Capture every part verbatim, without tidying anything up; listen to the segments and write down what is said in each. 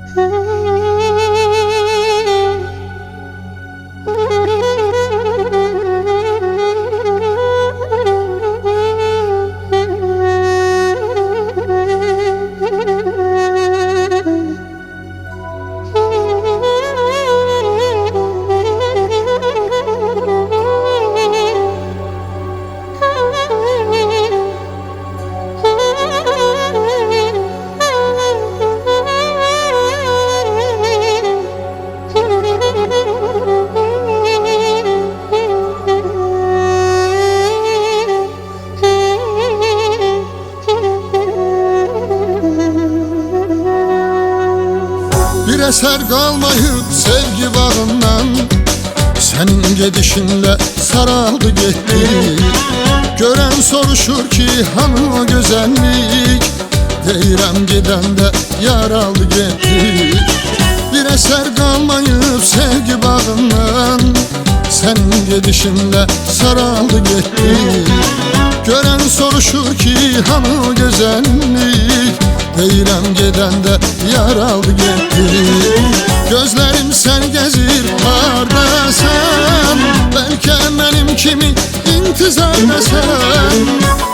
Bir eser kalmayıp sevgi bağından, senin gidişinle saraldı gitti. Gören soruşur ki hanı o güzellik, deyirəm gidende yar aldı gitti. Bir eser kalmayıp sevgi bağından, senin gidişinle saraldı gitti. Gören soruşur ki hanı o güzellik, deyirəm gedəndə yar aldı getdi. Gözlərim sən gəzir hardasan, bəlkə mənim kimi intizardasan.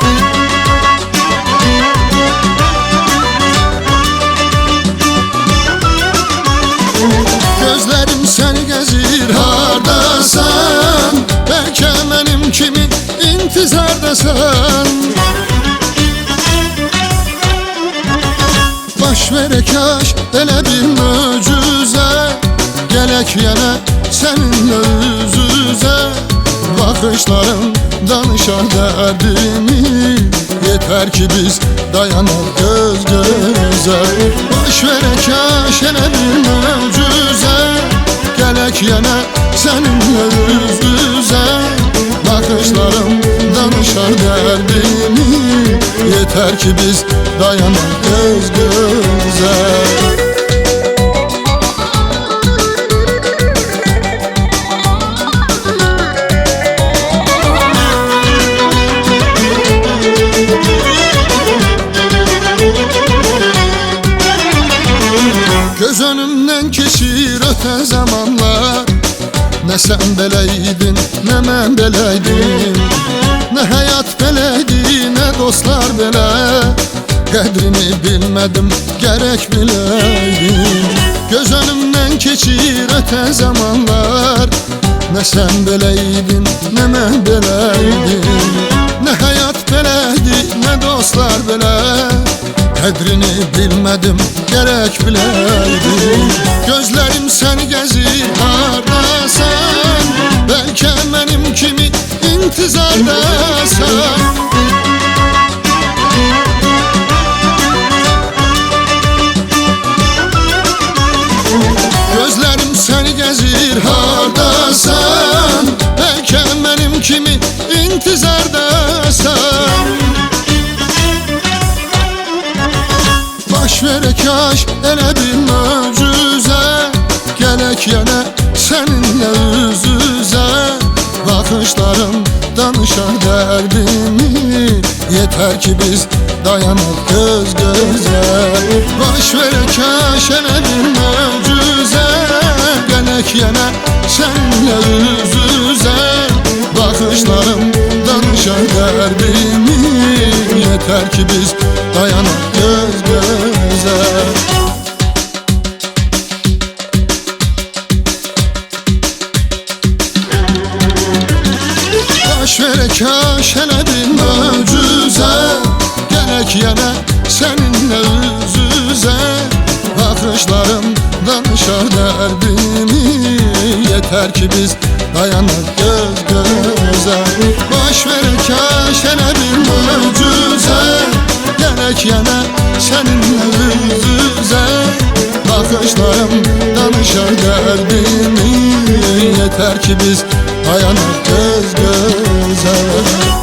Gözlərim sən gəzir hardasan, bəlkə mənim kimi intizardasan. Baş verə kaş belə bir möcüzə, gələk yenə səninlə üz-üzə. Baxışların danışar dərdimi, yetər ki biz dayanaq göz-gözə. Baş verə kaş elə bir möcüzə, gələk yenə səninlə üz-üzə. Baxışlarım danışar dərdimi, yetər ki biz dayanaq göz-gözə. Göz önümdən keçir ötən zamanlar, nə sən beləydin, nə mən beləydim. Nə həyat beləydi, nə dostlar belə, qədrini bilmədim, gərək biləydim. Göz önümdən keçir ötən zamanlar, nə sən beləydin, nə mən beləydim. Nə həyat belədi, nə dostlar belə, qədrini bilmədim, gərək biləydim. Gözlərim səni gəzir hardasan, bəlkə mənim kimi intizardasan. Gözlərim səni gəzir hardasan, bəlkə mənim kimi intizardasan. Baş verə kaş elə bir möcüzə, gələk yenə səninlə üz-üzə. Baxışların danışar dərdimi, yetər ki biz dayanaq göz-gözə. Baş verə kaş elə bir möcüzə, gələk yenə səninlə üz-üzə. Baxışlarım danışar dərdimi, yetər ki biz dayanaq göz-gözə. Baş verə kaş elə bir möcüzə, gələk yenə səninlə üz-üzə. Baxışlarım danışar dərdimi, yetər ki biz dayanaq göz-gözə. Baş verə kaş elə bir möcüzə, gələk yenə səninlə üz-üzə. Baxışlarım danışar dərdimi, yetər ki biz dayanaq göz-gözə.